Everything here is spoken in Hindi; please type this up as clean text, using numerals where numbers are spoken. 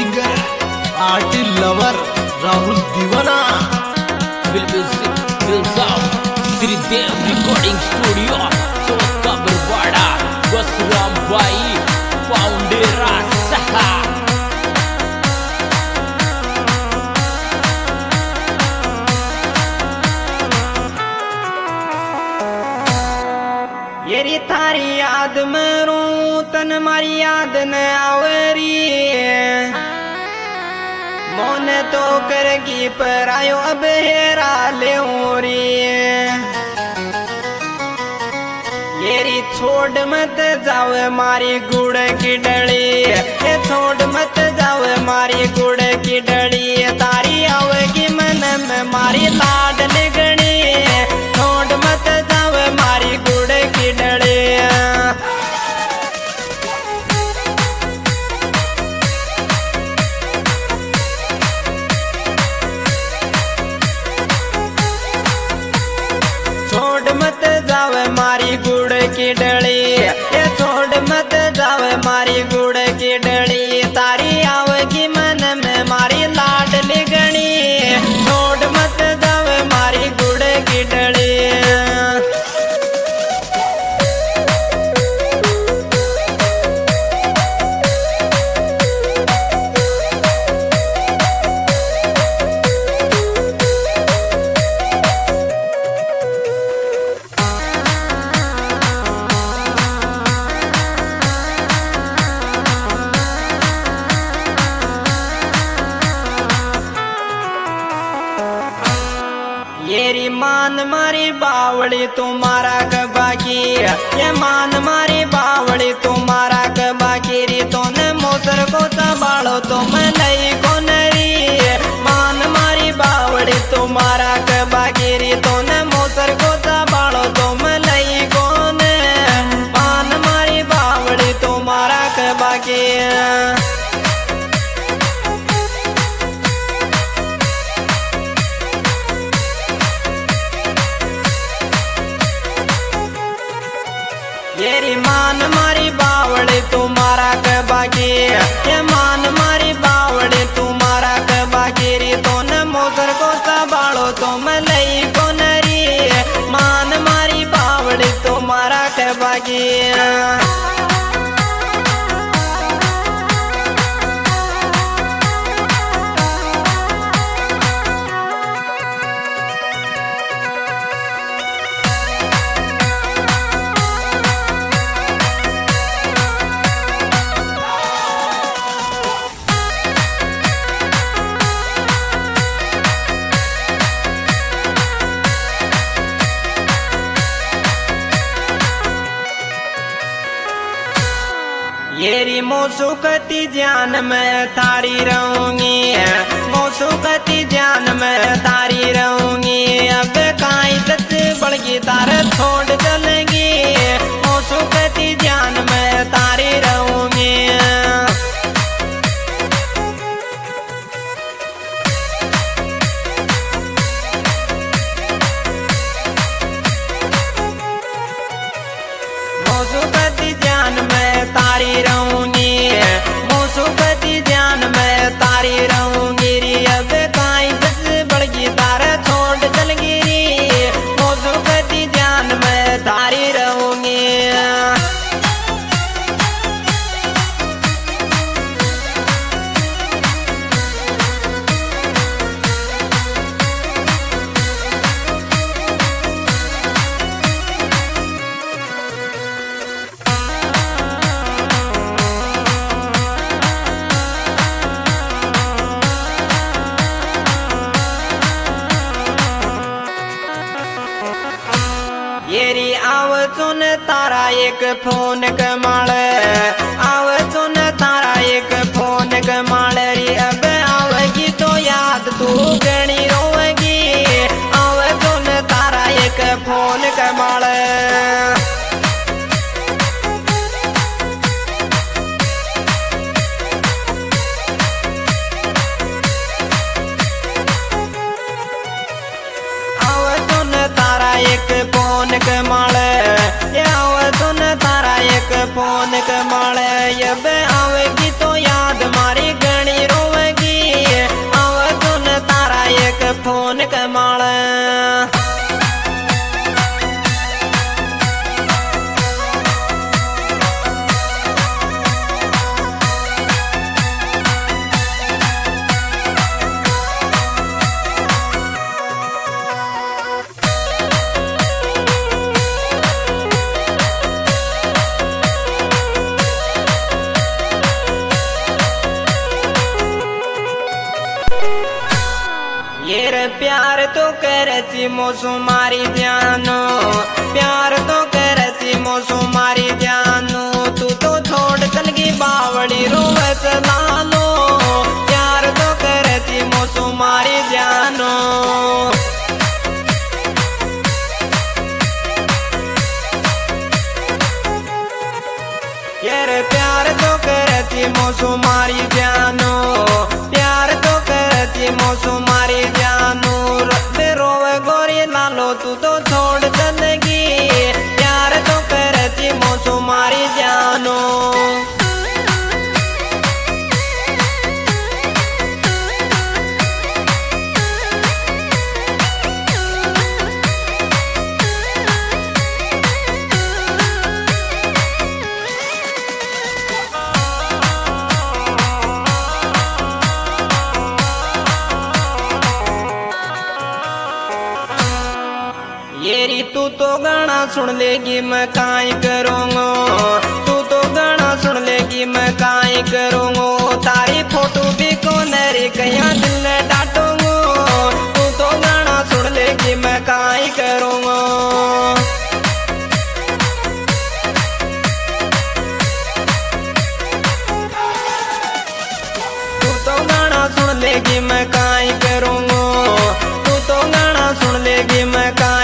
सिंगर आर्टी लवर राहुल दीवाना श्रीदेव रिकॉर्डिंग स्टूडियो चौका बरवाड़ा बसराम भाई फाउंडेरा सहा येरी थारी याद में रू तन मारी याद न आवरी मोन तो करगी पर आयो अब हेरा ले येरी छोड़ मत जाओ मारी गुड़ की डली ये छोड़ मत जाओ मारी गुड़ की डली तारी आवेगी मन में मारी लाड लगनी छोड़ मत जाओ मारी गुड़ की डली छोड़ मत जावे मारी गुड़ की डली ये छोड़ मत जावे मारी गुड़ की डली तारी आवेगी मन में मारी लाड लगनी छोड़ मत जावे मारी गुड़ की डली येरी मान मारी बावड़ी तुम्हारा कबाकी ये मान मारी बावड़ी तुम्हारा कबाकी री तोने मोसर को तबाड़ो तुम लई को नरी मान मारी बावड़ी तुम्हारा कबाकी री तोने मोसर को तबाड़ो तुम लई को ने मान मारी बावड़ी तुम्हारा कबाकी येरी मान मारी बावड़ी तुम्हारा कबाकी ये मान मारी बावड़ी तुम्हारा कबाकी री तोने मोसर को तबाड़ो तुम लई को नरी मान मारी बावड़ी तुम्हारा कबाकी येरी मोसुकती जान में तारी रहूंगी मोसुकती जान में तारी रहूंगी अब काई दस बड़गी तार छोड़ चलेगी मोसुकती जान में तारी रहूंगी मोसुकती जान में तारी रहूंगी मोसुकती जान में तारी रहूंगी री अब काई दस बड़गी तार छोड़ चलगी री मोसुकती जान में तारी रहूंगी येरी आव सुन तारा एक फोन कमाल आव सुन तारा एक फोन कमाल री अब आवेगी तो याद तू गणी रोवेगी आव सुन तारा एक फोन कमाल एक फोन कमाल सुन तारा एक फोन कमाल अब आवेगी तो याद मारी गणी रो प्यार तो करती मोसुमारी जानो, प्यार तो करती मोसुमारी जानो, तू तो छोड़ चल गई बावड़ी रोवत लालो, प्यार तो करती मोसुमारी जानो। यार प्यार तो करती मोसुमारी जानो, प्यार तो करती मोसुमारी जानो, रोवे गोरी लालो तू तो छोड़ चलेगी, प्यार तो करती मोसुमारी जानो। येरी तू तो गाना सुन लेगी मैं काई करूँगा, तू तो गाना सुन लेगी मैं काई करूँगा, तारी फोटो भी को नरे कया दिल डांटूंगा, तू तो गाना सुन लेगी मैं काई करूँगा। तू तो गाना सुन लेगी मैं काई करूँगा, तू तो गाना सुन लेगी मैं काई